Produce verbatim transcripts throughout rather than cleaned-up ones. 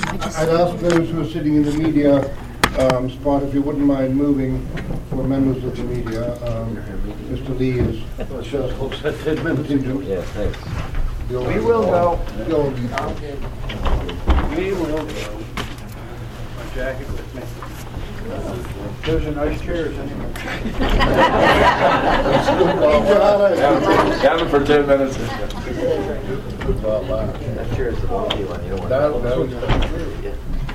I'd ask those who are sitting in the media um, spot if you wouldn't mind moving for members of the media. Um, Mister Lee is just contingent. Yeah, thanks. We will go. You'll- We will go. My jacket with me. Those are nice chairs anyway. Have it for ten minutes. That chair is the bulky one. You don't want That- that was- Yeah.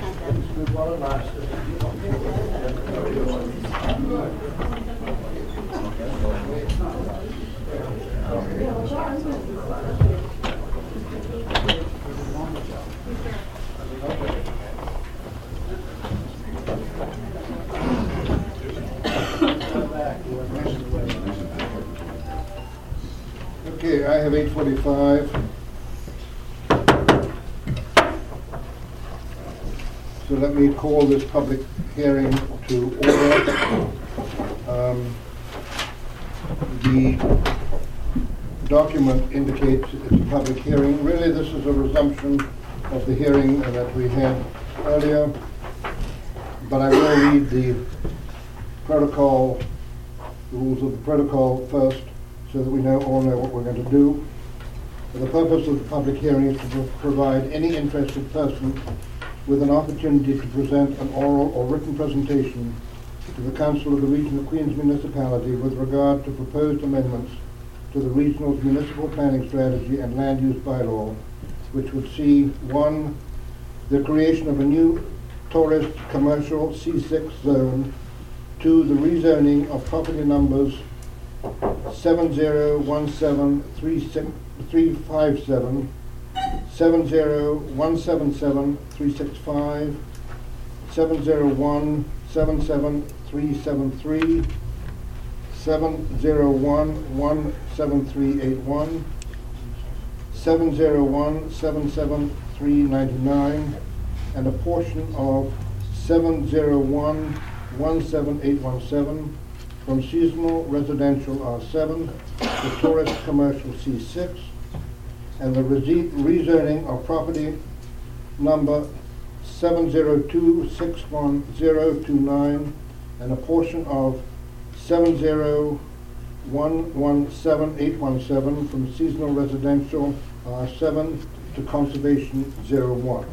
Okay, I have eight forty-five. So let me call this public hearing to order. Um, the document indicates it's a public hearing. Really, this is a resumption of the hearing that we had earlier, but I will read the protocol, rules of the protocol first, so that we know all know what we're going to do. The purpose of the public hearing is to pro- provide any interested person with an opportunity to present an oral or written presentation to the Council of the Region of Queens Municipality with regard to proposed amendments to the regional's municipal planning strategy and land use bylaw, which would see, one, the creation of a new tourist commercial C six zone, two, the rezoning of property numbers seven zero one seven three six three five seven, seven zero one seven seven three six five, seven zero one seven seven three seven three, seven zero one one seven three eight one, seven zero one seven seven three nine nine, and a portion of seven zero one one seven eight one seven from seasonal residential R seven to tourist commercial C six, and the resi- rezoning of property number seven zero two six one zero two nine and a portion of seven zero one one seven eight one seven from seasonal residential R seven to conservation zero one.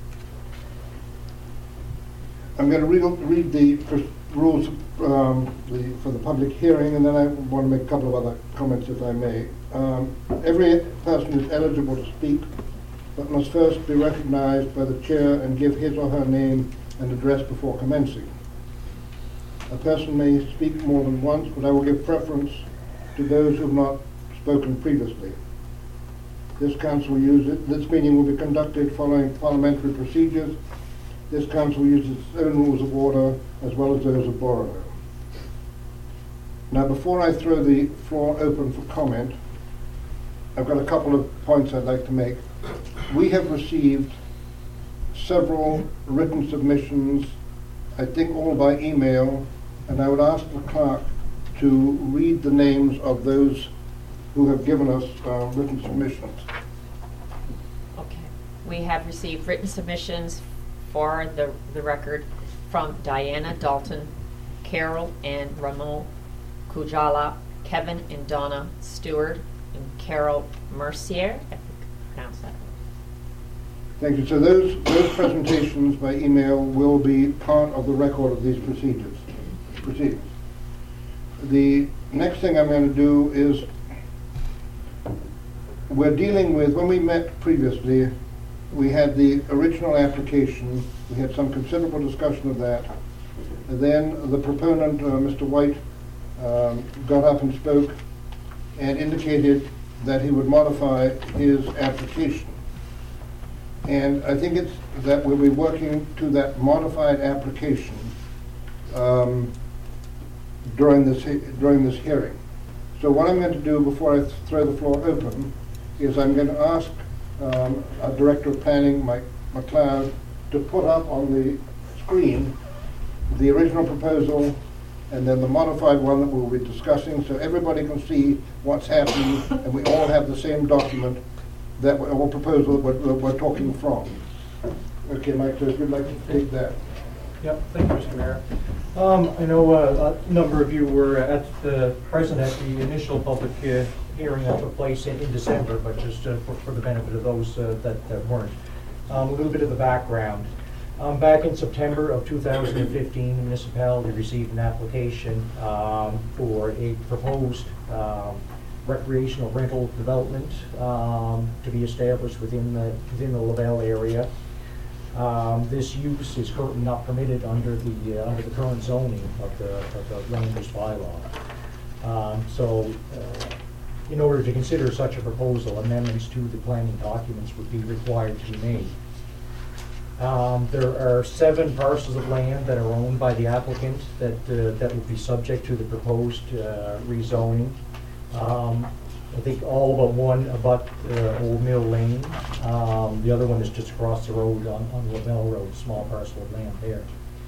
I'm going to read, read the pr- rules um, the, for the public hearing, and then I want to make a couple of other comments, if I may. Um, every person is eligible to speak, but must first be recognized by the chair and give his or her name and address before commencing. A person may speak more than once, but I will give preference to those who have not spoken previously. This council uses this meeting will be conducted following parliamentary procedures. This council uses its own rules of order as well as those of Borough. Now, before I throw the floor open for comment, I've got a couple of points I'd like to make. We have received several written submissions, I think all by email, and I would ask the clerk to read the names of those who have given us uh, written submissions. Okay. We have received written submissions for the, the record from Diana Dalton, Carol and Ramon Kujala, Kevin and Donna Stewart, and Carol Mercier. I think I pronounced that right. Thank you. So those, those presentations by email will be part of the record of these procedures. Proceedings. The next thing I'm going to do is we're dealing with, when we met previously, we had the original application. We had some considerable discussion of that. And then the proponent, uh, Mister White, um, got up and spoke and indicated that he would modify his application. And I think it's that we'll be working to that modified application um, during this he- during this hearing. So what I'm going to do before I th- throw the floor open is I'm going to ask um, our Director of Planning, Mike McLeod, to put up on the screen the original proposal and then the modified one that we'll be discussing, so everybody can see what's happening and we all have the same document that we're, or proposal that we're, that we're talking from. Okay, Mike, so if you'd like to take that. Yep, thank you, Mister Mayor. Um, I know uh, a number of you were at the, present at the initial public uh, hearing that took place in, in December, but just uh, for, for the benefit of those uh, that, that weren't. Um, a little bit of the background. Um, back in September of two thousand fifteen, the municipality received an application um, for a proposed um, recreational rental development um, to be established within the, within the Lavelle area. Um, this use is currently not permitted under the uh, under the current zoning of the, of the land use bylaw. Um, so, uh, in order to consider such a proposal, amendments to the planning documents would be required to be made. Um, there are seven parcels of land that are owned by the applicant that uh, that will be subject to the proposed uh, rezoning. Um, I think all but one abut uh, Old Mill Lane. Um, the other one is just across the road on, on Lavelle Road, small parcel of land there.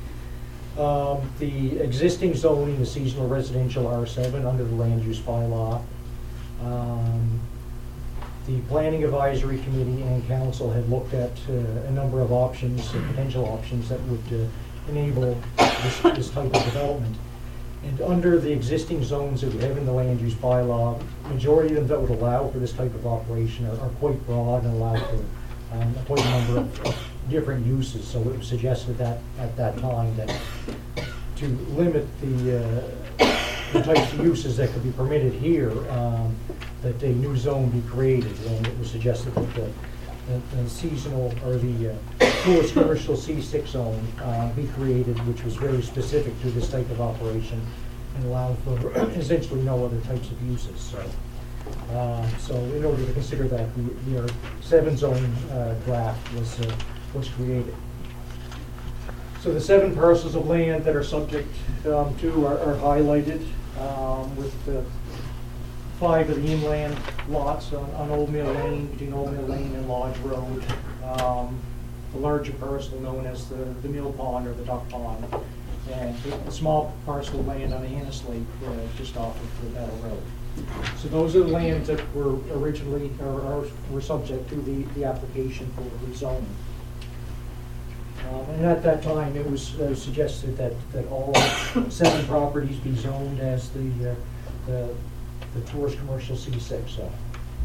Um, the existing zoning is seasonal residential R seven under the land use bylaw. Um, the Planning Advisory Committee and Council had looked at uh, a number of options, uh, potential options that would uh, enable this, this type of development. And under the existing zones that we have in the land use bylaw, majority of them that would allow for this type of operation are, are quite broad and allow for um, quite a number of, of different uses. So it was suggested that at that time that to limit the, uh, the types of uses that could be permitted here, um, that a new zone be created. And it was suggested that the, the, the seasonal or the uh, tourist commercial C six zone uh, be created, which was very specific to this type of operation and allow for essentially no other types of uses. So, uh, so in order to consider that, the, the seven zone uh, draft was uh, was created. So the seven parcels of land that are subject um, to are, are highlighted um, with uh, five of the inland lots on, on Old Mill Lane, between Old Mill Lane and Lodge Road. Um, the larger parcel known as the, the Mill Pond or the Duck Pond, and a small parcel of land on Annis Lake uh, just off of the Battle Road. So those are the lands that were originally, or, or were subject to the, the application for rezoning. Um, and at that time, it was uh, suggested that, that all seven properties be zoned as the, uh, the, the tourist commercial C six zone.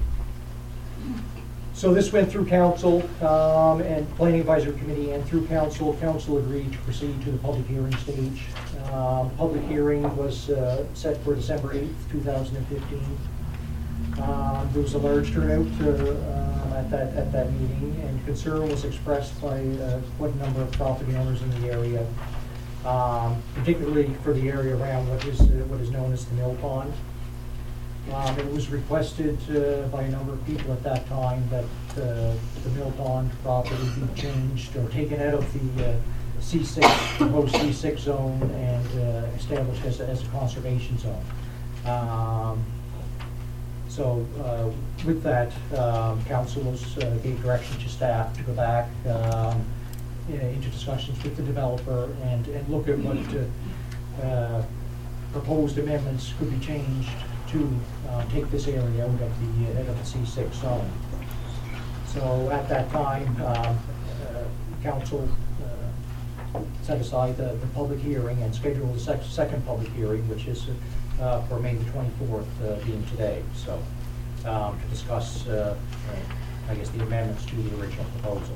So this went through council um, and planning advisory committee and through council. Council agreed to proceed to the public hearing stage. Um, public hearing was uh, set for December eighth, two thousand fifteen. Um, there was a large turnout uh, at that at that meeting, and concern was expressed by uh, quite a number of property owners in the area, um, particularly for the area around what is uh, what is known as the Mill Pond. Um, it was requested uh, by a number of people at that time that uh, the Mill Pond property be changed or taken out of the uh, C six, proposed C six zone and uh, established as a, as a conservation zone. Um, so uh, with that, um, council was, uh, gave direction to staff to go back um, into discussions with the developer and, and look at what uh, uh, proposed amendments could be changed to uh, take this area out of the, out of the C six zone. So at that time, um, uh, council uh, set aside the, the public hearing and scheduled the sec second public hearing, which is uh, for May the twenty-fourth, uh, being today. So um, to discuss, uh, uh, I guess, the amendments to the original proposal.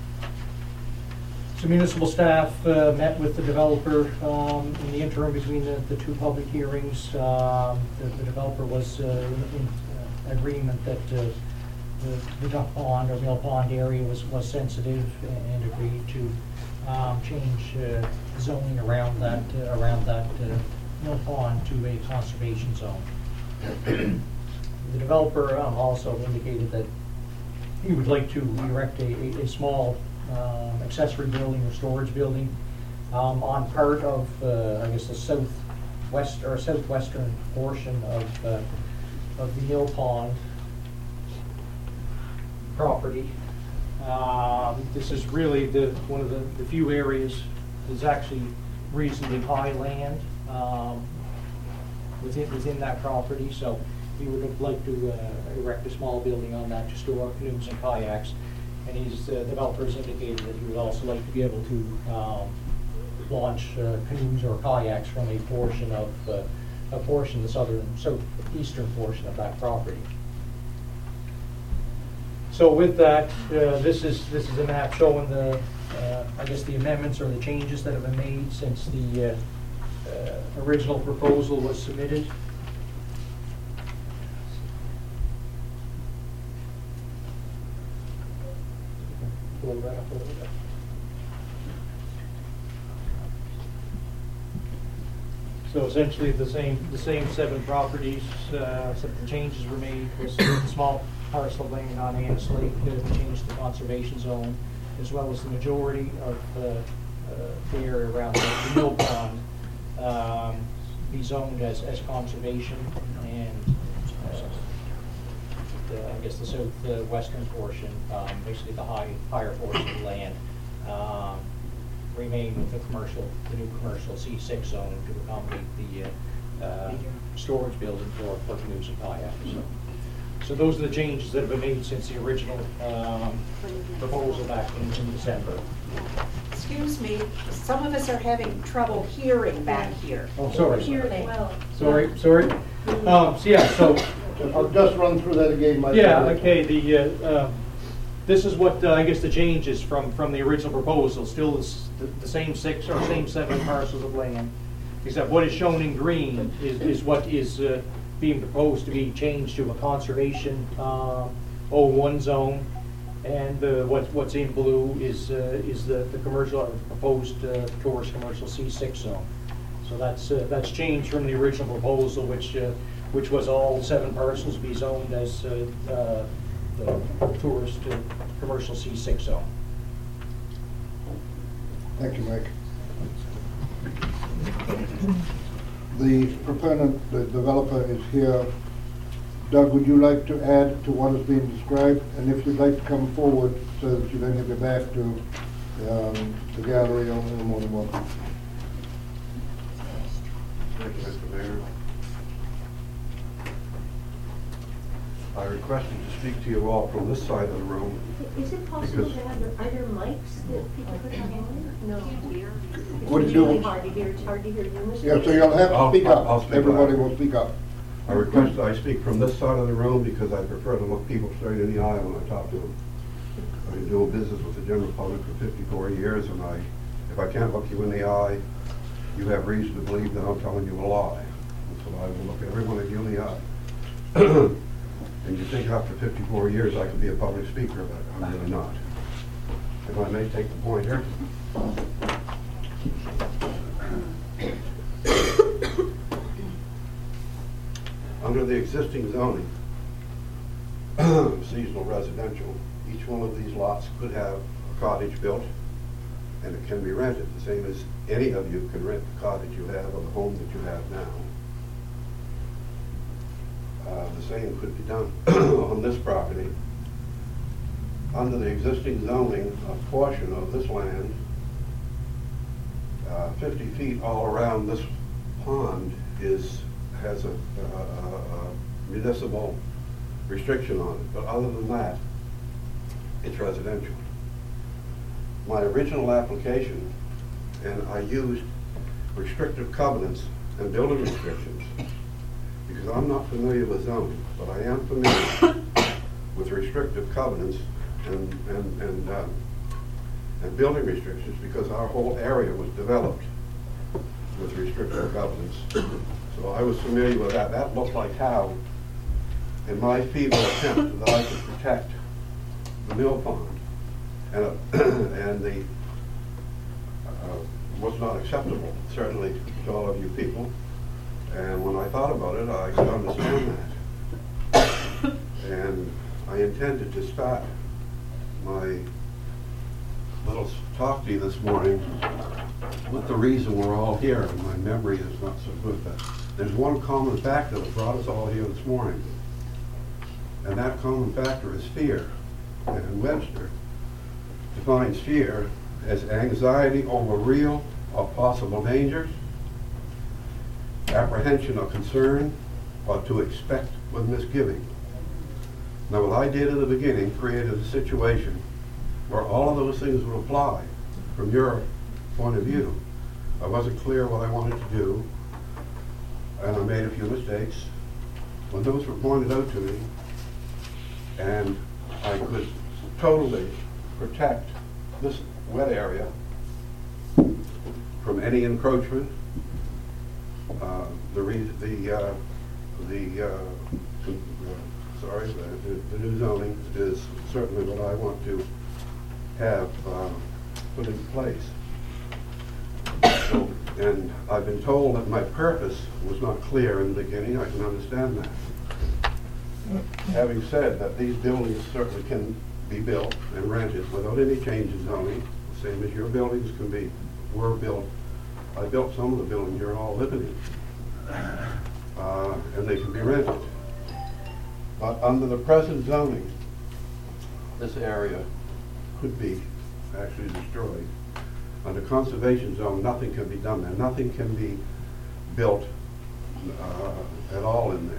So municipal staff uh, met with the developer um, in the interim between the, the two public hearings. Um, the, the developer was uh, in uh, agreement that uh, the, the Duck Pond or Mill Pond area was, was sensitive and agreed to um, change uh, zoning around that uh, around that uh, Mill Pond to a conservation zone. The developer um, also indicated that he would like to erect a, a, a small Um, accessory building or storage building um, on part of, uh, I guess, the southwest or southwestern portion of uh, of the Mill Pond property. Um, this is really the one of the, the few areas that's actually reasonably high land um, within within that property. So we would like to uh, erect a small building on that to store canoes and kayaks. And these uh, developers indicated that he would also like to be able to um, launch uh, canoes or kayaks from a portion of, uh, a portion, the southern, southeastern portion of that property. So with that, uh, this is, this is a map showing the, uh, I guess the amendments or the changes that have been made since the uh, uh, original proposal was submitted. Blow that up a little bit. So essentially, the same, the same seven properties, uh, except the changes were made, was a small parcel of land on Annis Lake, uh, changed to conservation zone, as well as the majority of uh, uh, the area around the mill pond um, be zoned as, as conservation, and uh, the, I guess the southwestern portion, um, basically the high, higher portion of the land, um, remain with the commercial, the new commercial C six zone to accommodate the uh, uh, storage building for, for canoes and kayaks. So, so those are the changes that have been made since the original um, proposal back in, in December. Excuse me, some of us are having trouble hearing back here. Oh, sorry. Hear as well. Sorry, sorry. Um, so yeah, so I'll just run through that again, Mike. yeah, okay. The uh, um, this is what uh, I guess the change is from from the original proposal. Still the, the same six or same seven parcels of land, except what is shown in green is is what is uh, being proposed to be changed to a conservation uh, O one zone, and uh, what what's in blue is uh, is the the commercial or proposed uh, tourist commercial C six zone. So that's uh, that's changed from the original proposal, which uh, which was all seven parcels be zoned as uh, uh, the tourist uh, commercial C six zone. Thank you, Mike. The proponent, the developer is here. Doug, would you like to add to what has been described? And if you'd like to come forward so that you then can get back to um, the gallery, you're more than welcome. Thank you, Mister Mayor. I requested to speak to you all from this side of the room. Is it possible Because- to have the other mics that people put on? No. What do It's you do? really hard to hear, it's hard to hear you, Mister Yeah, so you'll have to I'll- speak I'll- I'll up. speak Everybody loud. will speak up. I request that I speak from this side of the room because I prefer to look people straight in the eye when I talk to them. I've been doing business with the general public for fifty-four years, and I, if I can't look you in the eye, you have reason to believe that I'm telling you a lie. And so I will look everyone of you in the eye. And you think after fifty-four years I could be a public speaker, but I'm really not. If I may take the pointer. Under the existing zoning, seasonal residential, each one of these lots could have a cottage built, and it can be rented, the same as any of you can rent the cottage you have or the home that you have now. Uh, the same could be done on this property. Under the existing zoning, a portion of this land, uh, fifty feet all around this pond is, has a, a, a, a municipal restriction on it, but other than that, it's residential. My original application, and I used restrictive covenants and building restrictions, because I'm not familiar with zoning, but I am familiar with restrictive covenants and and and, uh, and building restrictions, because our whole area was developed with restrictive covenants. So I was familiar with that. That looked like how, in my feeble attempt that I could protect the mill pond, and uh, and the uh, was not acceptable, certainly to all of you people. And when I thought about it, I could understand that. And I intended to start my little talk to you this morning with the reason we're all here. And my memory is not so good, but there's one common factor that brought us all here this morning. And that common factor is fear. And Webster defines fear as anxiety over real or possible dangers, apprehension or concern, or to expect with misgiving. Now, what I did in the beginning created a situation where all of those things would apply from your point of view. I wasn't clear what I wanted to do, and I made a few mistakes. When those were pointed out to me, and I could totally protect this wet area from any encroachment, uh, the re the uh, the uh, uh, sorry, the, the new zoning is certainly what I want to have uh, put in place. So, and I've been told that my purpose was not clear in the beginning. I can understand that. Having said that, these buildings certainly can be built and rented without any change in zoning, same as your buildings can be, were built. I built some of the buildings you're all living in, uh, and they can be rented. But under the present zoning, this area could be actually destroyed. Under conservation zone, nothing can be done there. Nothing can be built uh, at all in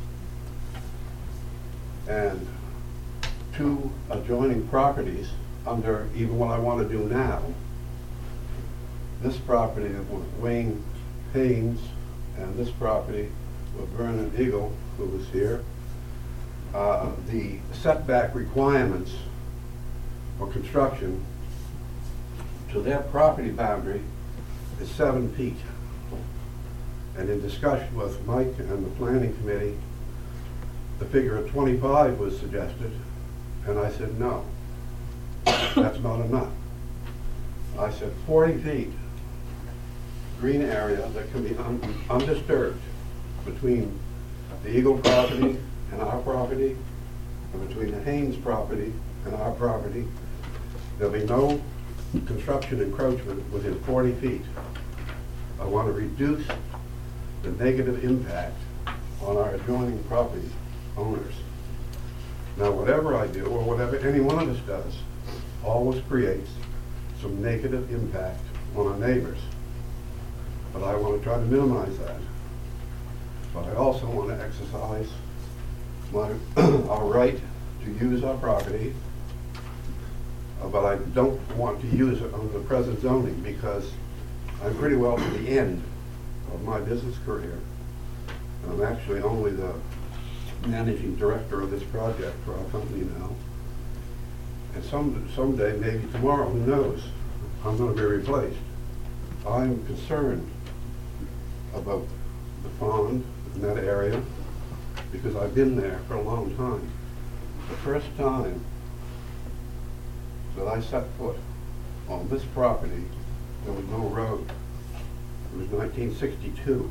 there. And two adjoining properties under even what I want to do now, this property with Wayne Haynes and this property with Vernon Eagle, who was here, uh, the setback requirements for construction to their property boundary is seven feet. And in discussion with Mike and the planning committee, the figure of twenty-five was suggested, and I said no, that's not enough. I said forty feet green area that can be un undisturbed between the Eagle property and our property, and between the Haynes property and our property. There'll be no construction encroachment within forty feet. I want to reduce the negative impact on our adjoining property owners. Now, whatever I do, or whatever any one of us does, always creates some negative impact on our neighbors. But I want to try to minimize that. But I also want to exercise my our right to use our property. Uh, but I don't want to use it under the present zoning because I'm pretty well to the end of my business career. And I'm actually only the managing director of this project for our company now. And some someday, maybe tomorrow, who knows, I'm going to be replaced. I'm concerned about the pond in that area because I've been there for a long time. The first time that I set foot on this property, there was no road. It was nineteen sixty-two.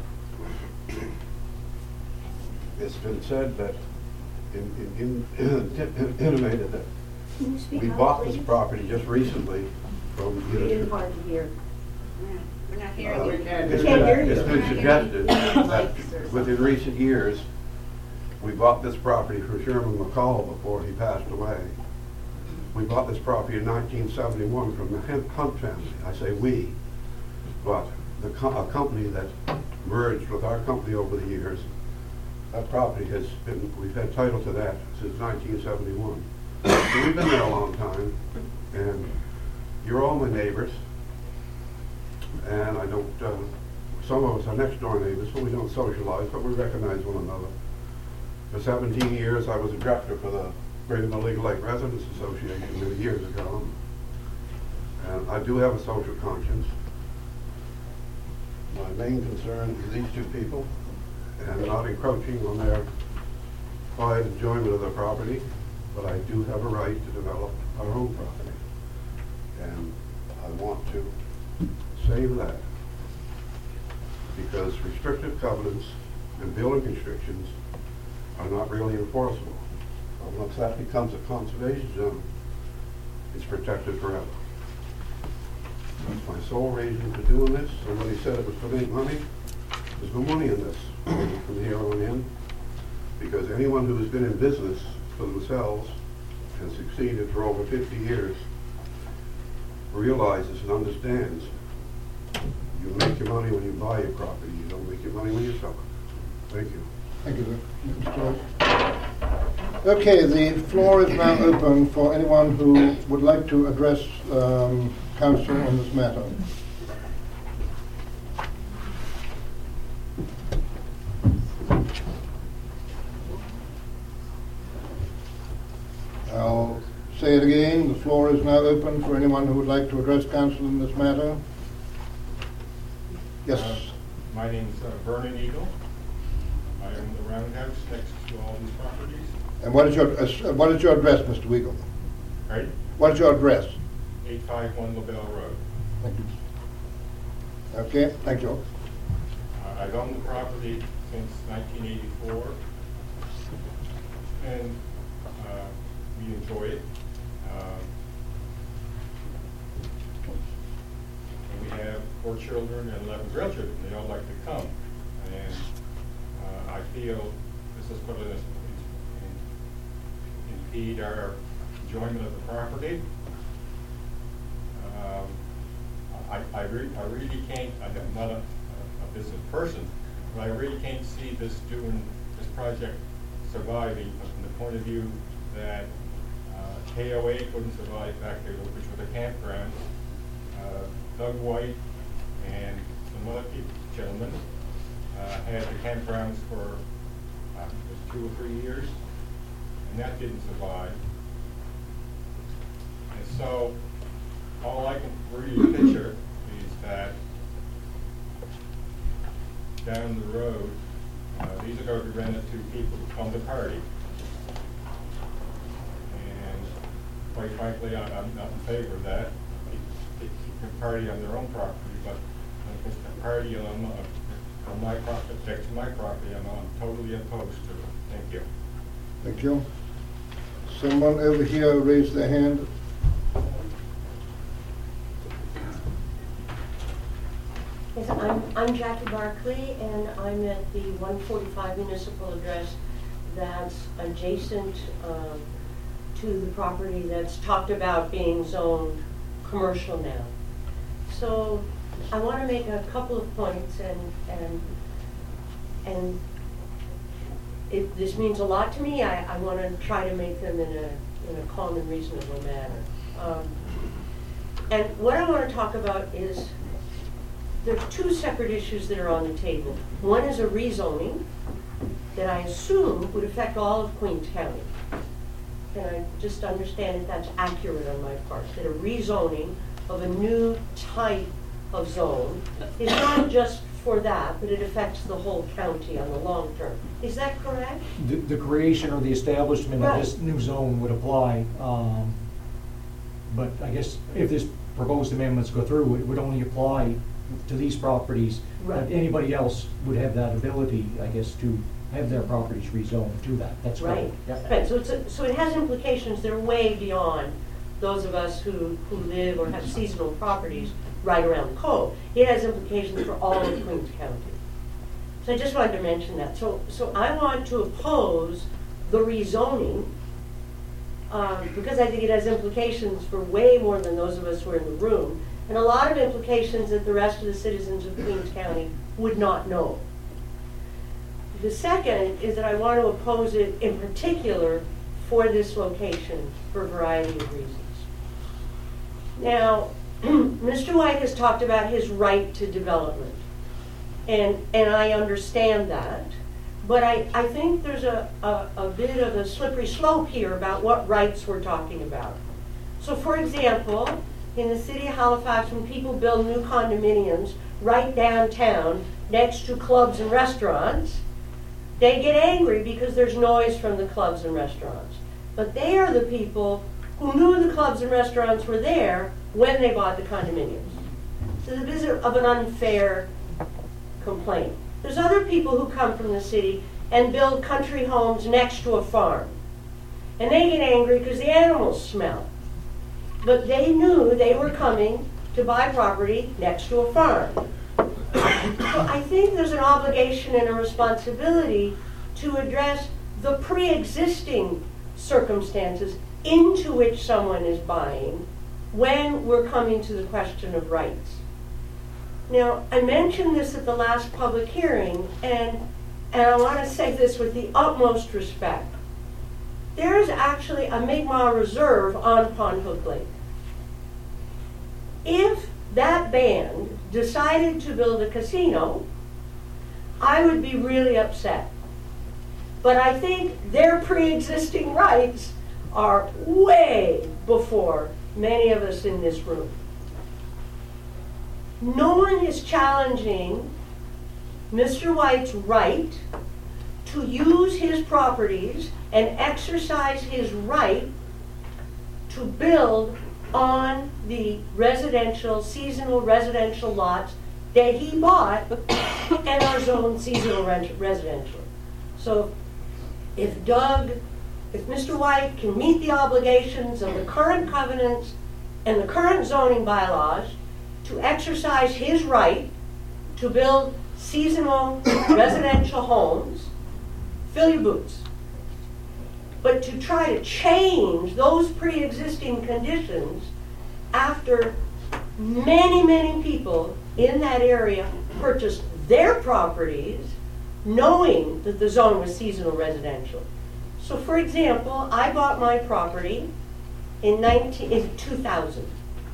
It's been said that, in, in, in, intimated that Can you speak we up, bought this please? property just recently from It is Unit. hard to hear. We're not Uh, hearing you. It's Can't hear been, you. it's been suggested that within recent years, we bought this property from Sherman McCall before he passed away. We bought this property in nineteen seventy-one from the Hunt family. I say we, but the co a company that merged with our company over the years, that property has been, we've had title to that since nineteen seventy-one. So we've been there a long time, and you're all my neighbors. And I don't, uh, some of us are next door neighbors, so we don't socialize, but we recognize one another. For seventeen years, I was a director for the Greater League Lake Residents Association many years ago. And I do have a social conscience. My main concern is these two people and not encroaching on their quiet enjoyment of their property, but I do have a right to develop our own property. And I want to save that because restrictive covenants and building restrictions are not really enforceable. But once that becomes a conservation zone, it's protected forever. That's my sole reason for doing this. Somebody said it was to make money. There's no money in this from here on in, because anyone who has been in business for themselves and succeeded for over fifty years realizes and understands you make your money when you buy your property. You don't make your money when you sell it. Thank you. Thank you, Mister Joyce. Okay, the floor is now open for anyone who would like to address um, council on this matter. I'll say it again, the floor is now open for anyone who would like to address council in this matter. Yes. Uh, My name's uh, Vernon Eagle. I own the roundhouse next to all these properties. And what is your, uh, what is your address, Mister Weigel? Right? What is your address? eight five one LaBelle Road. Thank you. Okay, thank you. Uh, I've owned the property since nineteen eighty-four, and uh, we enjoy it. Um, and we have four children and eleven grandchildren. They all like to come, and uh, I feel this is going to impede our enjoyment of the property. Um, I, I, re I really can't, I'm not a, a business person, but I really can't see this doing, this project surviving from the point of view that uh, K O A couldn't survive back there, which were the campgrounds. Uh, Doug White and some other people, gentlemen uh, had the campgrounds for uh, two or three years, and that didn't survive. And so, all I can really picture is that down the road, uh, these are going to be rented to people who come to party. And quite frankly, I, I'm not in favor of that. They can party on their own property, but if it's a party on, uh, on my property, next to my property, I'm, I'm totally opposed to it. Thank you. Thank you. Someone over here raised their hand. Yes, I'm, I'm Jackie Barkley, and I'm at the one forty-five municipal address that's adjacent uh, to the property that's talked about being zoned commercial now. So I want to make a couple of points, and and and it, this means a lot to me. I, I want to try to make them in a in a calm and reasonable manner. Um, and what I want to talk about is there are two separate issues that are on the table. One is a rezoning that I assume would affect all of Queens County. And I just understand if that's accurate on my part, that a rezoning of a new type of zone is not just for that, but it affects the whole county on the long term. Is that correct? The, the creation or the establishment Right. of this new zone would apply, um, but I guess if this proposed amendments go through, it would only apply to these properties. Right. But anybody else would have that ability, I guess, to have their properties rezoned to that. That's Right. correct. Yep. Right, so it's a, so it has implications that are way beyond those of us who, who live or have seasonal properties right around the cove. It has implications for all of Queens County. So I just wanted to mention that. So, so I want to oppose the rezoning um, because I think it has implications for way more than those of us who are in the room, and a lot of implications that the rest of the citizens of Queens County would not know. The second is that I want to oppose it in particular for this location for a variety of reasons. Now, Mister White has talked about his right to development, and, and I understand that, but I, I think there's a, a, a bit of a slippery slope here about what rights we're talking about. So for example, in the city of Halifax, when people build new condominiums right downtown next to clubs and restaurants, they get angry because there's noise from the clubs and restaurants. But they are the people who knew the clubs and restaurants were there when they bought the condominiums. So there's a bit of an unfair complaint. There's other people who come from the city and build country homes next to a farm. And they get angry because the animals smell. But they knew they were coming to buy property next to a farm. So I think there's an obligation and a responsibility to address the pre-existing circumstances into which someone is buying when we're coming to the question of rights. Now, I mentioned this at the last public hearing, and, and I want to say this with the utmost respect. there is actually a Mi'kmaq reserve on Pond Hook Lake. If that band decided to build a casino, I would be really upset. But I think their pre-existing rights are way before many of us in this room. No one is challenging Mister White's right to use his properties and exercise his right to build on the residential, seasonal residential lots that he bought and are zoned seasonal rent- residential. So if Doug, if Mister White can meet the obligations of the current covenants and the current zoning bylaws to exercise his right to build seasonal residential homes, fill your boots. But to try to change those pre-existing conditions after many, many people in that area purchased their properties knowing that the zone was seasonal residential. So for example, I bought my property in, nineteen, in two thousand.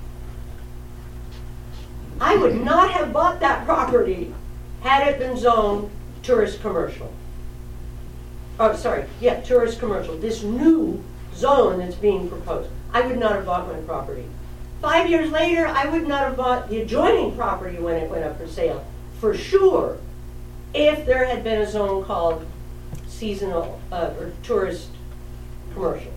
I would not have bought that property had it been zoned tourist commercial. Oh, sorry, yeah, tourist commercial. This new zone that's being proposed. I would not have bought my property. Five years later, I would not have bought the adjoining property when it went up for sale, for sure, if there had been a zone called seasonal uh, or tourist commercial.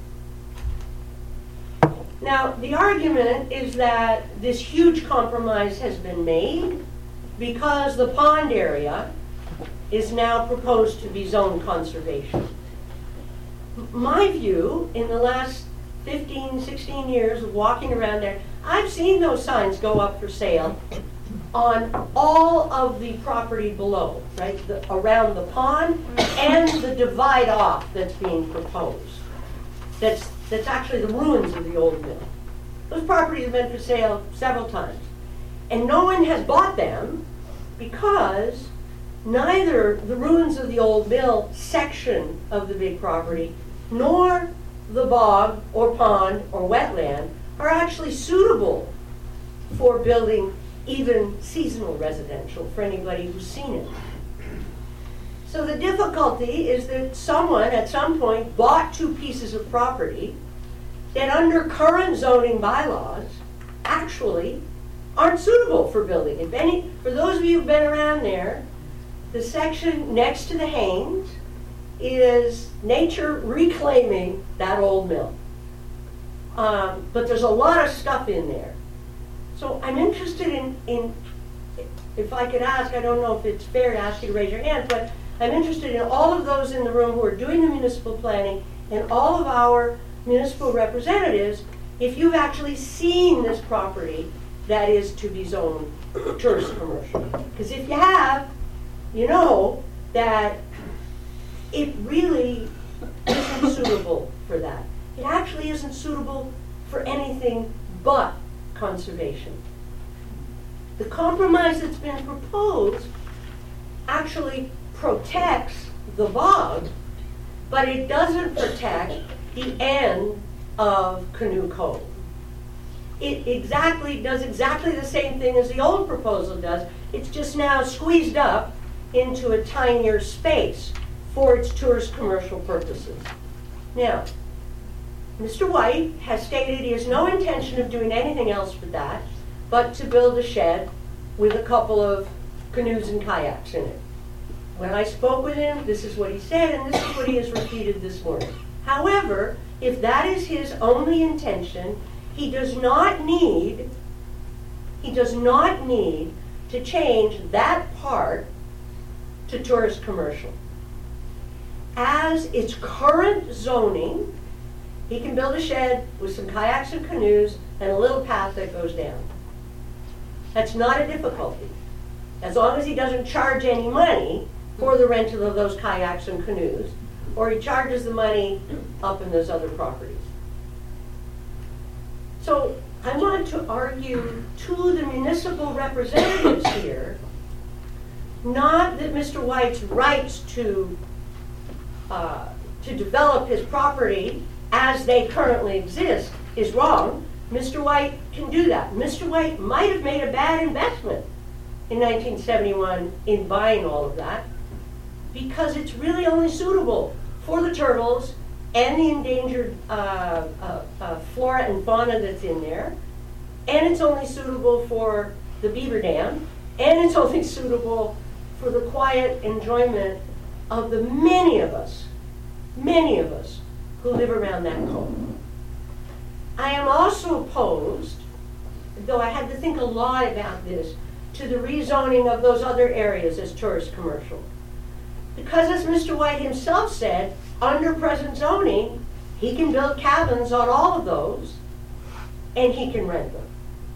Now, the argument is that this huge compromise has been made because the pond area is now proposed to be zone conservation. My view, in the last fifteen, sixteen years of walking around there, I've seen those signs go up for sale on all of the property below, right, the, around the pond and the divide off that's being proposed. That's, that's actually the ruins of the old mill. Those properties have been for sale several times. And no one has bought them because neither the ruins of the old mill section of the big property nor the bog or pond or wetland are actually suitable for building even seasonal residential for anybody who's seen it. So the difficulty is that someone at some point bought two pieces of property that under current zoning bylaws actually aren't suitable for building. If any, for those of you who've been around there, the section next to the Haynes is nature reclaiming that old mill. Um, but there's a lot of stuff in there. So I'm interested in, in, if I could ask, I don't know if it's fair to ask you to raise your hand, but I'm interested in all of those in the room who are doing the municipal planning and all of our municipal representatives, if you've actually seen this property that is to be zoned tourist commercial. Because if you have, you know that it really isn't suitable for that. It actually isn't suitable for anything but conservation. The compromise that's been proposed actually protects the bog, but it doesn't protect the end of Canoe Cove. It exactly does exactly the same thing as the old proposal does. It's just now squeezed up into a tinier space for its tourist commercial purposes. Now, Mister White has stated he has no intention of doing anything else with that but to build a shed with a couple of canoes and kayaks in it. When I spoke with him, this is what he said, and this is what he has repeated this morning. However, if that is his only intention, he does not need, he does not need to change that part to tourist commercial. As its current zoning, he can build a shed with some kayaks and canoes and a little path that goes down. That's not a difficulty. As long as he doesn't charge any money for the rental of those kayaks and canoes, or he charges the money up in those other properties. So I want to argue to the municipal representatives here, not that Mister White's rights to uh, to develop his property as they currently exist is wrong, Mister White can do that. Mister White might have made a bad investment in nineteen seventy-one in buying all of that, because it's really only suitable for the turtles and the endangered uh, uh, uh, flora and fauna that's in there, and it's only suitable for the beaver dam, and it's only suitable for the quiet enjoyment of the many of us, many of us who live around that cone. I am also opposed, though I had to think a lot about this, to the rezoning of those other areas as tourist commercial. Because as Mister White himself said, under present zoning, he can build cabins on all of those, and he can rent them.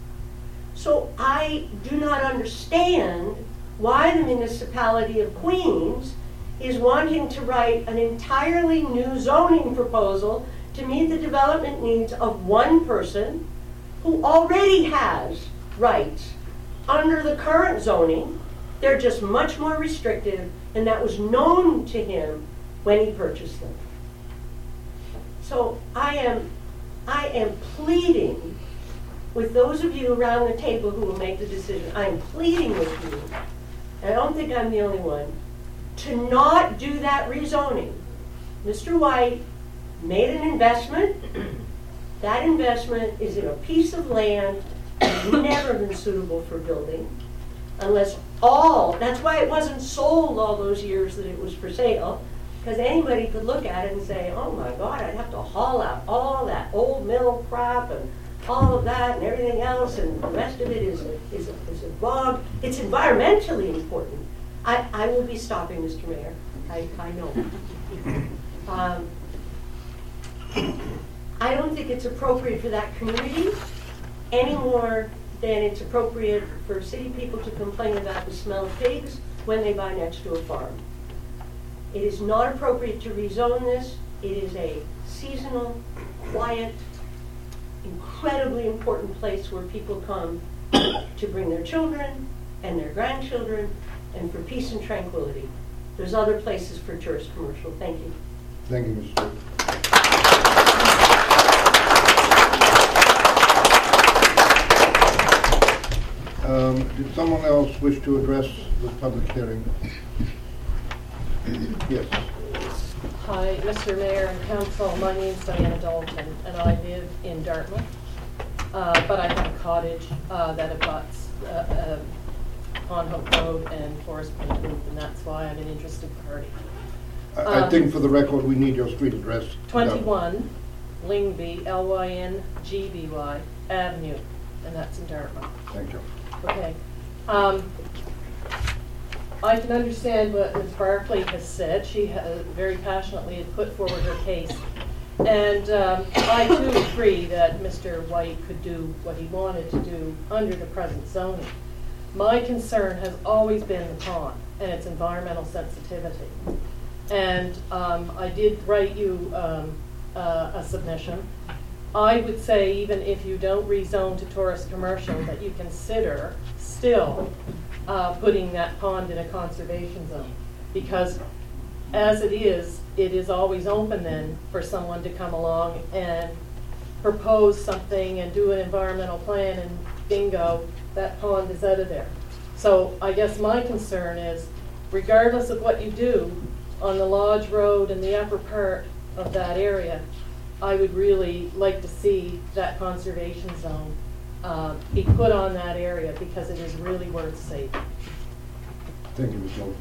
So I do not understand why the municipality of Queens is wanting to write an entirely new zoning proposal to meet the development needs of one person who already has rights under the current zoning. They're just much more restrictive, and that was known to him when he purchased them. So I am, I am pleading with those of you around the table who will make the decision. I am pleading with you, and I don't think I'm the only one, to not do that rezoning. Mister White made an investment. That investment is in a piece of land that's never been suitable for building, unless all, that's why it wasn't sold all those years that it was for sale, because anybody could look at it and say, oh my God, I'd have to haul out all that old mill crap and all of that and everything else, and the rest of it is a, is a, is a bog. It's environmentally important. I, I will be stopping, Mister Mayor. I, I know. Um, I don't think it's appropriate for that community any more than it's appropriate for city people to complain about the smell of pigs when they buy next to a farm. It is not appropriate to rezone this. It is a seasonal, quiet, incredibly important place where people come to bring their children and their grandchildren and for peace and tranquility. There's other places for tourist commercial. Thank you. Thank you, Miz Stewart. Um, did someone else wish to address the public hearing? Yes. Hi, Mister Mayor and Council. My name is Diana Dalton, and I live in Dartmouth. Uh, but I have a cottage uh, that abuts uh, uh, Pond Hook Road and Forest Point Loop, and that's why I'm an interested party. I, I Um, think for the record we need your street address. twenty-one Lingby, L Y N G B Y Avenue, and that's in Dartmouth. Thank you. Okay. Um, I can understand what Miz Barclay has said. She has very passionately has put forward her case. And um, I too agree that Mister White could do what he wanted to do under the present zoning. My concern has always been the pond and its environmental sensitivity. And um, I did write you um, uh, a submission. I would say even if you don't rezone to tourist commercial, that you consider still uh, putting that pond in a conservation zone. Because as it is, it is always open then for someone to come along and propose something and do an environmental plan, and bingo, that pond is out of there. So I guess my concern is, regardless of what you do on the Lodge Road and the upper part of that area, I would really like to see that conservation zone uh, be put on that area, because it is really worth saving. Thank you, Miz Dalton.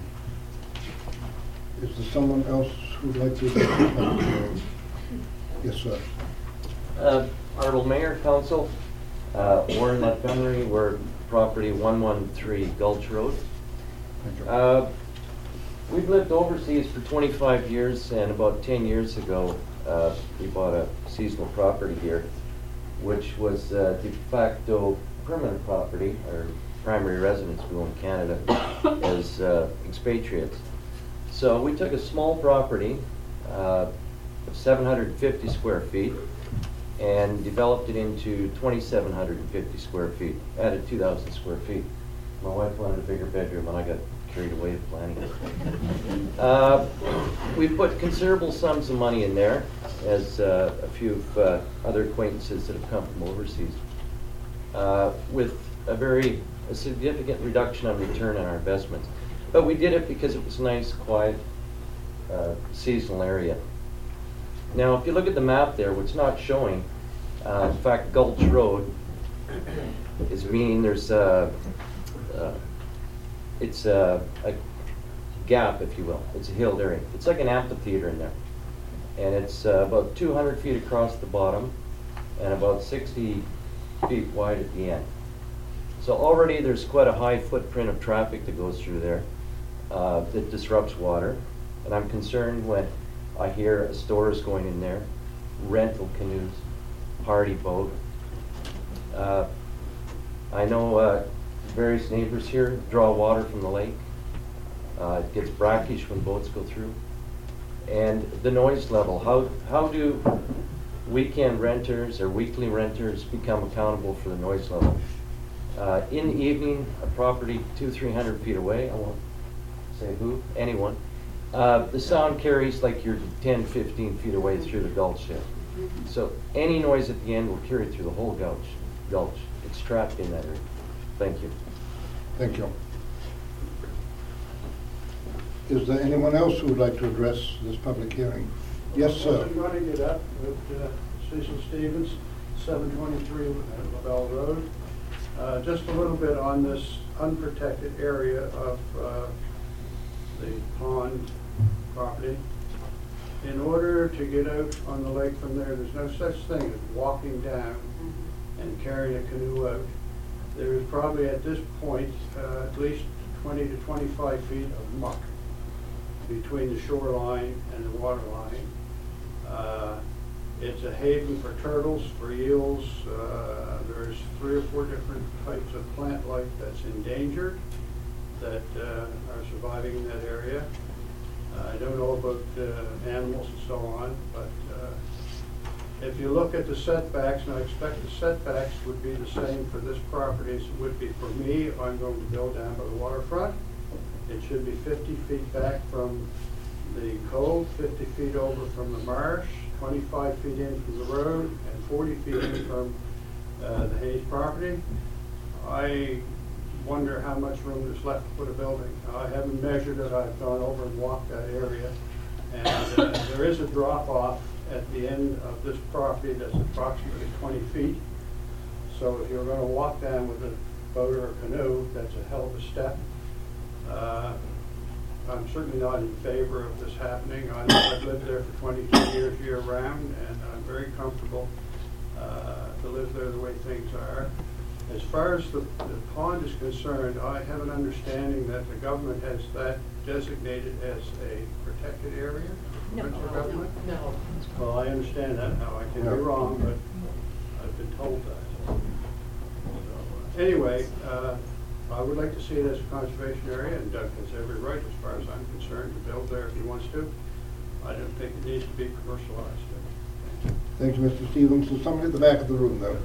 Is there someone else who'd like to address the public hearing? Yes, sir. Uh, Honorable Mayor, Council, uh, Warren Montgomery, we're property one one three Gulch Road. Thank you. Uh, we've lived overseas for twenty-five years, and about ten years ago, uh, we bought a seasonal property here, which was uh, de facto permanent property, or primary residence we own in Canada, as uh, expatriates. So we took a small property uh, of seven hundred fifty square feet and developed it into twenty-seven hundred fifty square feet, added two thousand square feet. My wife wanted a bigger bedroom, and I got carried away with planning. Uh, we put considerable sums of money in there, as uh, a few of, uh, other acquaintances that have come from overseas, uh, with a very a significant reduction on return on our investments. But we did it because it was a nice, quiet, uh, seasonal area. Now, if you look at the map there, what's not showing, uh, in fact, Gulch Road is mean there's a, uh, it's a, a gap, if you will. It's a hilled area. It's like an amphitheater in there. And it's uh, about two hundred feet across the bottom and about sixty feet wide at the end. So already there's quite a high footprint of traffic that goes through there uh, that disrupts water. And I'm concerned when I hear a store is going in there, rental canoes, party boat. Uh, I know uh, various neighbors here draw water from the lake. Uh, it gets brackish when boats go through. And the noise level, how, how do weekend renters or weekly renters become accountable for the noise level? Uh, in the evening, a property two, three hundred feet away, I won't say who, anyone, uh, the sound carries like you're ten, fifteen feet away through the gulch there. So any noise at the end will carry through the whole gulch. Gulch. It's trapped in that area. Thank you. Thank you. Is there anyone else who would like to address this public hearing? Yes, sir. I'm going to get up with uh, Cecil Stevens, seven twenty-three LaBelle Road. Uh, just a little bit on this unprotected area of uh, the pond property. In order to get out on the lake from there, there's no such thing as walking down and carrying a canoe out. There is probably at this point uh, at least twenty to twenty-five feet of muck between the shoreline and the water line. Uh, it's a haven for turtles, for eels. Uh, there's three or four different types of plant life that's endangered that uh, are surviving in that area. Uh, I don't know about uh, animals and so on, but uh, if you look at the setbacks, and I expect the setbacks would be the same for this property as it would be for me, I'm going to build down by the waterfront. It should be fifty feet back from the cove, fifty feet over from the marsh, twenty-five feet in from the road, and forty feet in from uh, the Hayes property. I wonder how much room there's left to put a building. I haven't measured it. I've gone over and walked that area. And uh, there is a drop-off at the end of this property that's approximately twenty feet. So if you're going to walk down with a boat or a canoe, that's a hell of a step. Uh, I'm certainly not in favor of this happening. I, I've lived there for twenty-two years year-round, and I'm very comfortable uh, to live there the way things are. As far as the, the pond is concerned, I have an understanding that the government has that designated as a protected area. No. Winter government? No. Well, I understand that now. I can be wrong, but I've been told that. So, uh, anyway, uh, I would like to see it as a conservation area, and Doug has every right, as far as I'm concerned, to build there if he wants to. I don't think it needs to be commercialized. Thank you, Mister Stevens. There's somebody at the back of the room, though.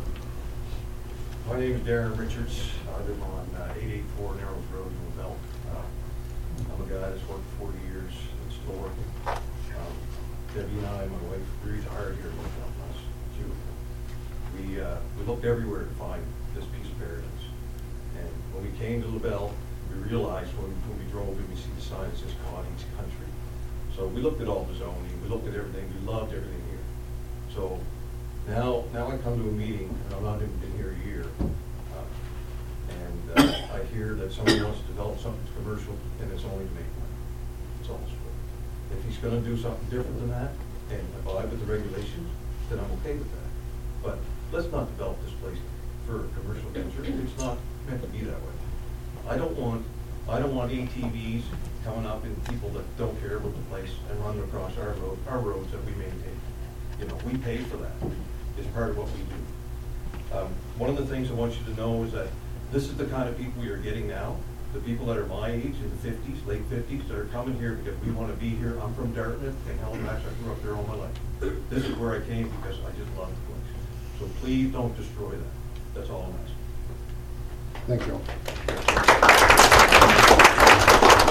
My name is Darren Richards. I live on uh, eight eighty-four Narrows Road in LaBelle. Uh, I'm a guy that's worked forty years and still working. Um, Debbie and I, my wife, we retired here in LaBelle last June. We, uh, we looked everywhere to find this piece of paradise. And when we came to LaBelle, we realized when, when we drove in, we see the sign that says Cottage Country. So we looked at all the zoning, we looked at everything, we loved everything here. So now, now I come to a meeting, and I've not even been here a year, uh, and uh, I hear that somebody wants to develop something commercial, and it's only to make money. It's all split. If he's gonna do something different than that, and abide with the regulations, then I'm okay with that. But let's not develop this place for commercial venture. It's not meant to be that way. I don't want, I don't want A T Vs coming up and people that don't care about the place and running across our road, our roads that we maintain. You know, we pay for that. It's part of what we do. Um, one of the things I want you to know is that this is the kind of people we are getting now. The people that are my age, in the fifties, late fifties, that are coming here because we want to be here. I'm from Dartmouth and Halifax. I grew up there all my life. This is where I came because I just love the place. So please don't destroy that. That's all I'm asking. Thank you.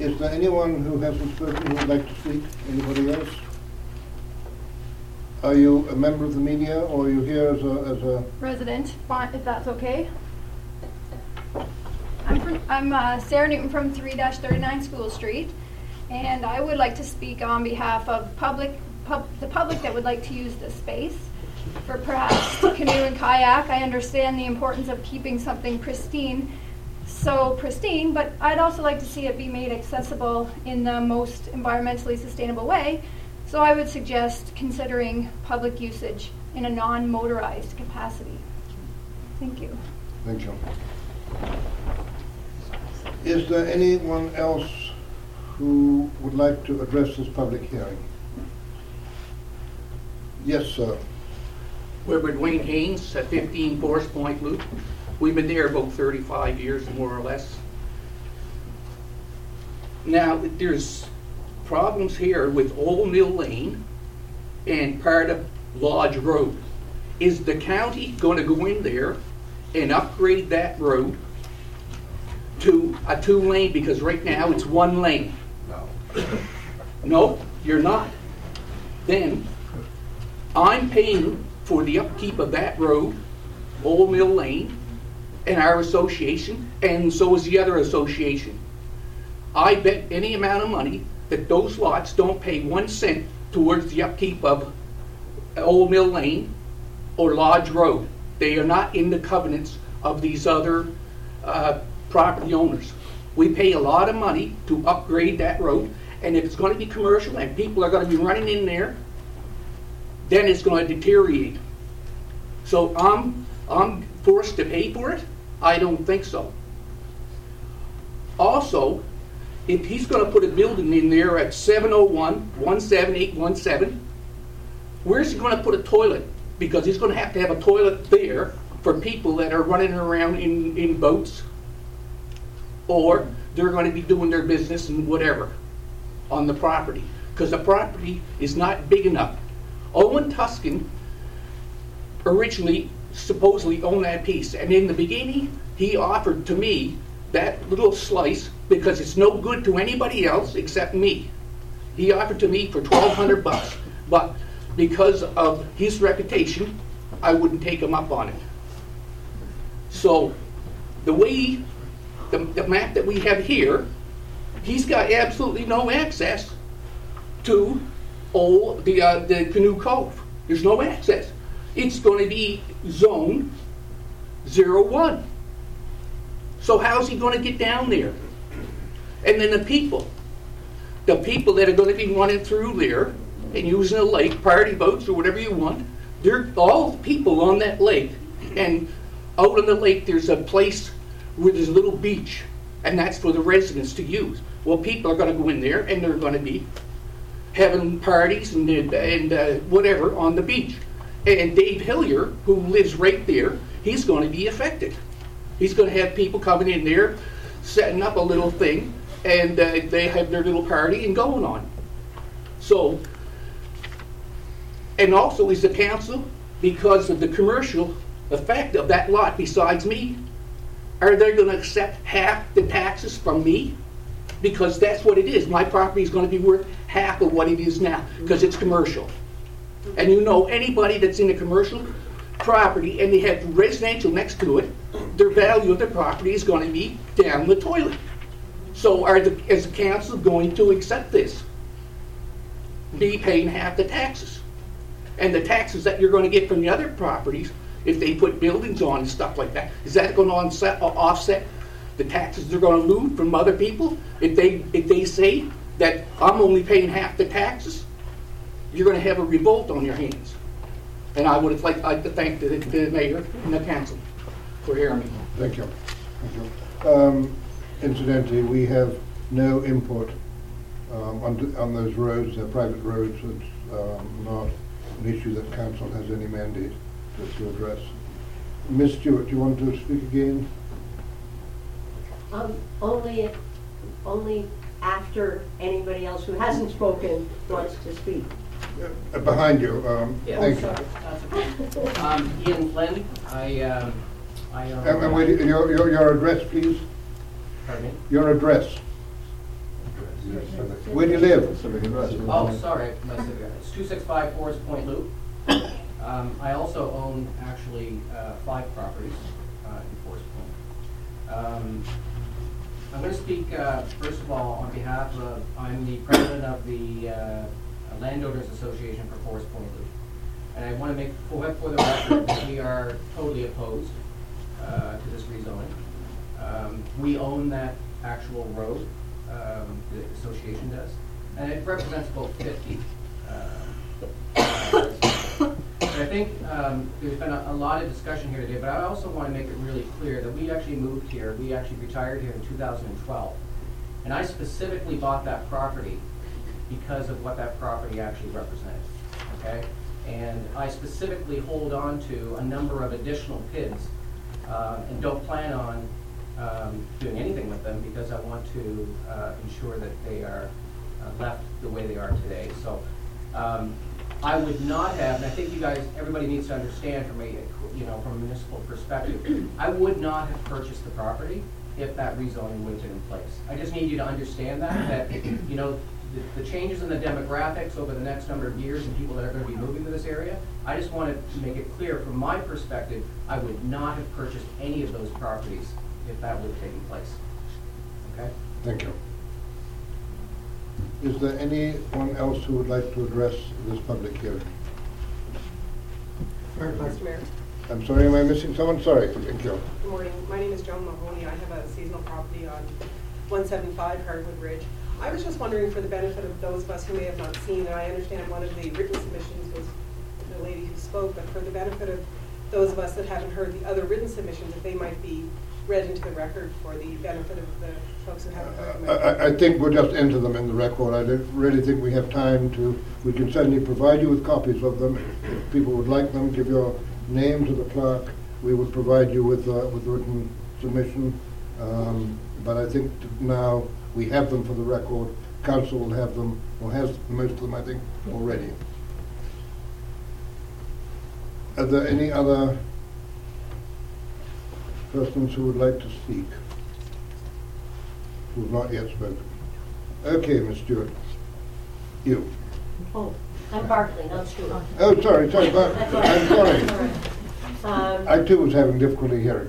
Is there anyone who hasn't spoken who would like to speak? Anybody else? Are you a member of the media, or are you here as a, as a... Resident, fine, if that's okay. I'm, from, I'm uh, Sarah Newton from three thirty-nine School Street, and I would like to speak on behalf of public, pub, the public that would like to use this space for perhaps canoe and kayak. I understand the importance of keeping something pristine, so pristine, but I'd also like to see it be made accessible in the most environmentally sustainable way. So I would suggest considering public usage in a non-motorized capacity. Thank you. Thank you. Is there anyone else who would like to address this public hearing? Yes, sir. Wilbur Wayne Haynes at fifteen Forest Point Loop. We've been there about thirty-five years, more or less. Now, there's problems here with Old Mill Lane and part of Lodge Road. Is the county going to go in there and upgrade that road to a two-lane? Because right now it's one lane. No. No, you're not. Then I'm paying for the upkeep of that road, Old Mill Lane, and our association, and so is the other association. I bet any amount of money that those lots don't pay one cent towards the upkeep of Old Mill Lane or Lodge Road. They are not in the covenants of these other uh, property owners. We pay a lot of money to upgrade that road, and if it's going to be commercial and people are going to be running in there, then it's going to deteriorate. So I'm, I'm forced to pay for it? I don't think so. Also, if he's going to put a building in there at seven oh one, one seven eight one seven, where's he going to put a toilet? Because he's going to have to have a toilet there for people that are running around in, in boats, or they're going to be doing their business and whatever on the property, because the property is not big enough. Owen Tuscan originally supposedly owned that piece, and in the beginning he offered to me that little slice because it's no good to anybody else except me. He offered to me for twelve hundred bucks, but because of his reputation, I wouldn't take him up on it. So the way the, the map that we have here, he's got absolutely no access to old, the, uh, the Canoe Cove. There's no access. It's going to be zone zero one. So how's he going to get down there? And then the people, the people that are going to be running through there and using the lake, party boats or whatever you want, they're all people on that lake. And out on the lake there's a place where there's a little beach, and that's for the residents to use. Well, people are going to go in there and they're going to be having parties and, and uh, whatever on the beach. And Dave Hillier, who lives right there, he's going to be affected. He's going to have people coming in there, setting up a little thing, and uh, they have their little party and going on. So, and also is the council, because of the commercial effect of that lot besides me, are they going to accept half the taxes from me? Because that's what it is. My property is going to be worth half of what it is now, because it's commercial. And you know, anybody that's in a commercial property and they have residential next to it, their value of their property is going to be down the toilet. So are the, is the council going to accept this? Be paying half the taxes. And the taxes that you're going to get from the other properties, if they put buildings on and stuff like that, is that going to offset, offset the taxes they're going to lose from other people? If they, if they say that I'm only paying half the taxes, you're going to have a revolt on your hands. And I would have liked, like to thank the, the mayor and the council for hearing me. Thank you. Thank you. Um, incidentally, we have no input um, on, on those roads. They're private roads. It's um, not an issue that council has any mandate to, to address. Miz Stewart, do you want to speak again? Um, only, only after anybody else who hasn't spoken wants to speak. Uh, behind you. Um, Yeah, thank sorry. That's okay. Um, Ian Flynn, I, um, I own... you. And, and wait, your, your, your address, please. Pardon me? Your address. Where do you live? Civic address. Oh, sorry, my civic address. It's two six five Forest Point Loop. Um, I also own actually uh, five properties uh, in Forest Point. Um, I'm going to speak uh, first of all on behalf of, I'm the president of the uh, Landowners Association for Forest Point Loop. And I want to make for, for the record that we are totally opposed uh, to this rezoning. Um, we own that actual road, um, the association does, and it represents about fifty. Um, but I think um, there's been a, a lot of discussion here today, but I also want to make it really clear that we actually moved here, we actually retired here in two thousand twelve. And I specifically bought that property because of what that property actually represents, okay? And I specifically hold on to a number of additional kids uh, and don't plan on um, doing anything with them because I want to uh, ensure that they are uh, left the way they are today. So um, I would not have, and I think you guys, everybody needs to understand from a, you know, from a municipal perspective, I would not have purchased the property if that rezoning would have been in place. I just need you to understand that, that, you know, the, the changes in the demographics over the next number of years and people that are going to be moving to this area, I just want to make it clear from my perspective, I would not have purchased any of those properties if that would have taken place. Okay? Thank you. Is there anyone else who would like to address this public hearing? Mister Mayor. I'm sorry, am I missing someone? Sorry, thank you. Good morning. My name is Joan Mahoney. I have a seasonal property on one seventy-five Hardwood Ridge. I was just wondering, for the benefit of those of us who may have not seen, and I understand one of the written submissions was the lady who spoke, but for the benefit of those of us that haven't heard the other written submissions, if they might be read into the record for the benefit of the folks who haven't heard them. I, I think we'll just enter them in the record. I don't really think we have time to, we can certainly provide you with copies of them. If people would like them, give your name to the clerk. We would provide you with, uh, with written submission. Um, but I think now we have them for the record. Council will have them, or has most of them, I think, already. Are there any other persons who would like to speak, who have not yet spoken? Okay, Miz Stewart. You. Oh, I'm Barclay, not Stewart. Oh, sorry, sorry, Bar- I'm sorry. Um, I too was having difficulty hearing.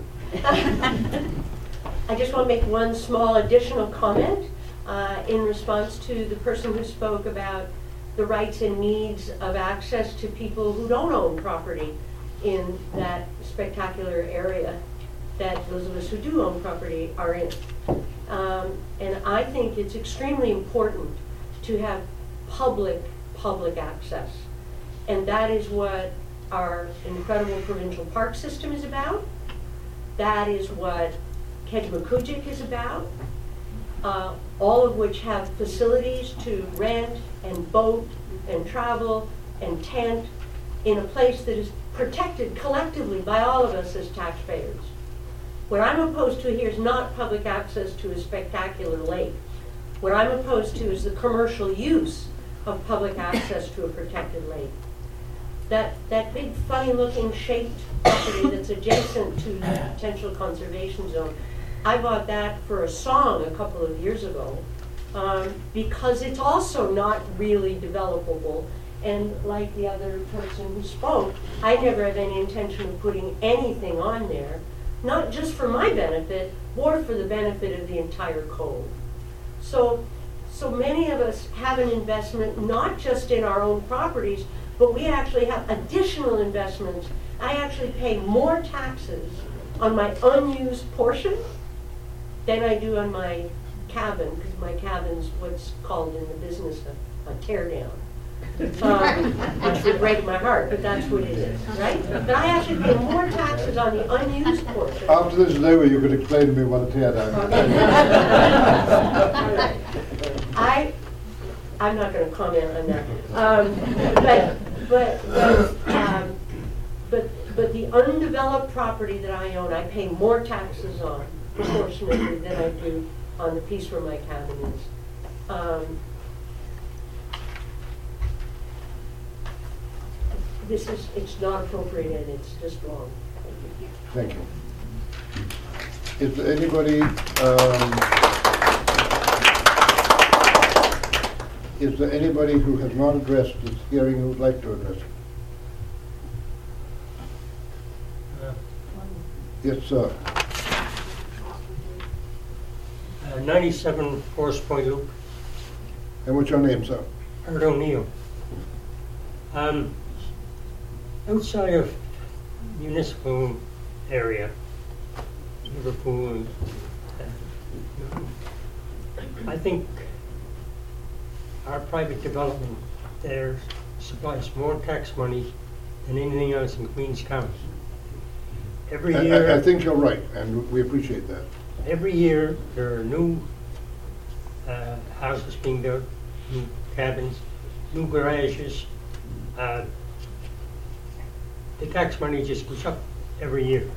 I just want to make one small additional comment uh, in response to the person who spoke about the rights and needs of access to people who don't own property in that spectacular area that those of us who do own property are in. Um, and I think it's extremely important to have public, public access. And that is what our incredible provincial park system is about. That is what Kejimkujik is about, uh, all of which have facilities to rent and boat and travel and tent in a place that is protected collectively by all of us as taxpayers. What I'm opposed to here is not public access to a spectacular lake. What I'm opposed to is the commercial use of public access to a protected lake. That, that big funny looking shaped property that's adjacent to the potential conservation zone, I bought that for a song a couple of years ago um, because it's also not really developable. And like the other person who spoke, I never have any intention of putting anything on there, not just for my benefit, or for the benefit of the entire cove. So, so many of us have an investment not just in our own properties, but we actually have additional investments. I actually pay more taxes on my unused portion than I do on my cabin, because my cabin's what's called in the business a, a tear down. Um, which would break my heart, but that's what it is, right? But I actually pay more taxes on the unused portion. After this is over, you could explain to me what a tear down is. I, I'm not going to comment on that. Um, but, but, but, um, but, but the undeveloped property that I own, I pay more taxes on proportionately than I do on the piece where my cabin is. Um, This is, it's not appropriate and it's just wrong. Thank you. Is there anybody, um, Is there anybody who has not addressed this hearing who would like to address it? Uh, Yes, sir. uh, ninety-seven Forest Point Loop, And what's your name, sir? Art O'Neill. Um, outside of municipal area, Liverpool, uh, I think our private development there supplies more tax money than anything else in Queens County. Every I- year. I, I think you're right, and we appreciate that. Every year, there are new uh, houses being built, new cabins, new garages. Uh, The tax money just goes up every year.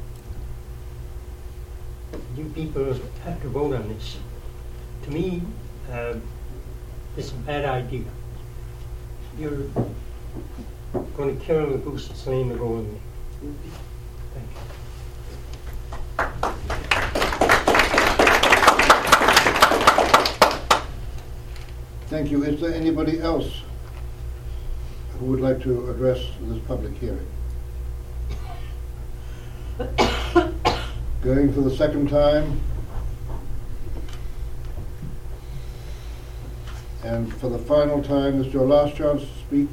You people have to vote on this. To me, uh, this is a bad idea. You're going to kill the goose that's laying the golden egg. Thank you. Thank you. Is there anybody else who would like to address this public hearing? Going for the second time. And for the final time, this is your last chance to speak.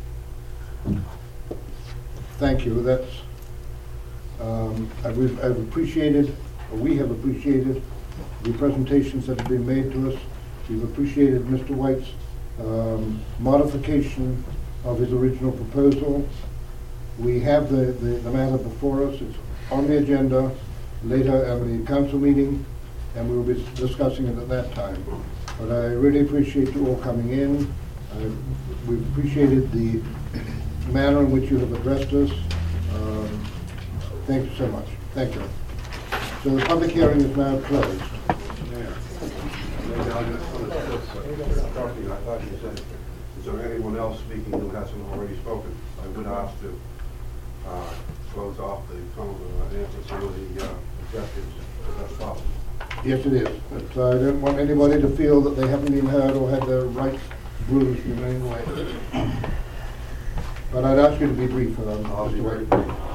Thank you. That's, um, I've, we've- I've appreciated, or we have appreciated the presentations that have been made to us. We've appreciated Mister White's um, modification of his original proposal. We have the, the, the matter before us. It's on the agenda later at the council meeting, and we will be discussing it at that time. But I really appreciate you all coming in. I, we've appreciated the manner in which you have addressed us. Um, thank you so much. Thank you. So the public hearing is now closed. Maybe I'll just put a quick property. I thought you said, is there anyone else speaking who hasn't already spoken? I would ask to uh, close off the phone and answer some of the uh, objectives, if that's possible. Yes, it is. But uh, I don't want anybody to feel that they haven't been heard or had their rights bruised in any way. But I'd ask you to be brief. Um, I'll be Mister very White. brief.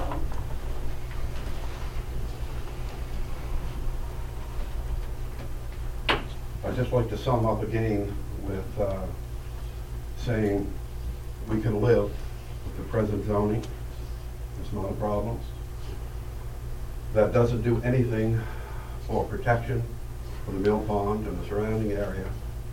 I'd just like to sum up again with uh, saying we can live with the present zoning. It's not a problem. That doesn't do anything for protection for the mill pond and the surrounding area.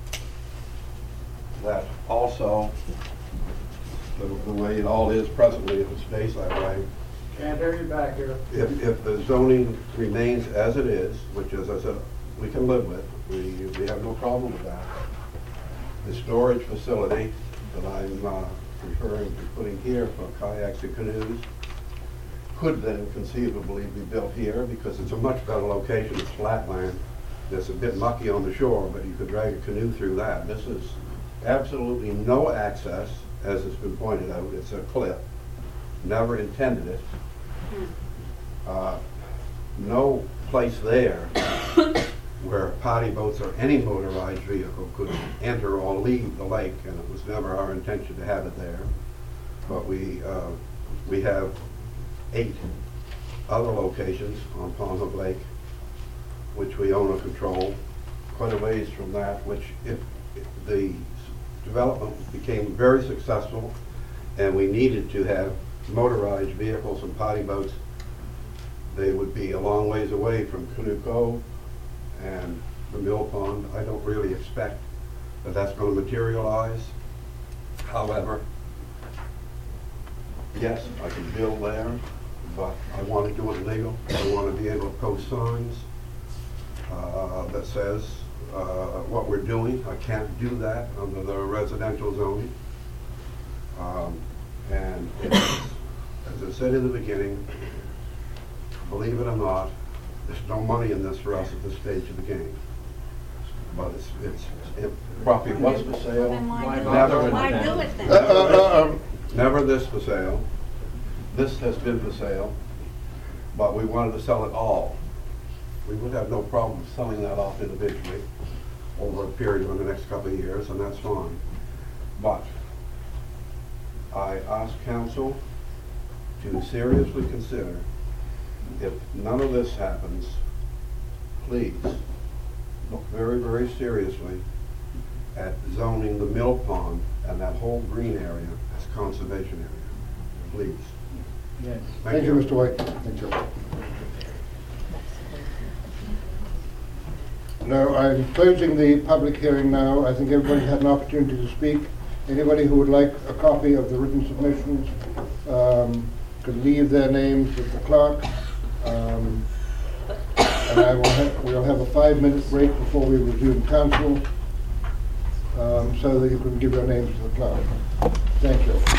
That also, the, the way it all is presently, if it stays that way, Can't hear you back here. if, if the zoning remains as it is, which as I said, we can live with, we, we have no problem with that. The storage facility that I'm uh, referring to putting here for kayaks and canoes could then conceivably be built here because it's a much better location. It's flat land. It's a bit mucky on the shore, but you could drag a canoe through that. This is absolutely no access, as has been pointed out. It's a cliff. Never intended it. Uh, no place there where potty boats or any motorized vehicle could enter or leave the lake, and it was never our intention to have it there. But we uh, we have eight other locations on Palm Hook Lake, which we own or control, quite a ways from that, which if, if the development became very successful and we needed to have motorized vehicles and potty boats, they would be a long ways away from Canoe Cove and the mill pond. I don't really expect that that's going to materialize. However, yes, I can build there, but I want to do it legal. I want to be able to post signs uh, that says uh, what we're doing. I can't do that under the residential zoning. Um, and it's, as I said in the beginning, believe it or not, there's no money in this for us at this stage of the game. But it's, it's, it property was for sale. Then why do Never it? Why do it then? Uh, uh, uh, Never this for sale. This has been for sale, but we wanted to sell it all. We would have no problem selling that off individually over a period of the next couple of years, and that's fine. But I ask council to seriously consider, if none of this happens, please look very, very seriously at zoning the mill pond and that whole green area as conservation area, please. Yes. Thank you, Mister White. Thank you. Now, I'm closing the public hearing now. I think everybody had an opportunity to speak. Anybody who would like a copy of the written submissions um, could leave their names with the clerk. Um, and I will have, we'll have a five-minute break before we resume council, um, so that you can give your names to the clerk. Thank you.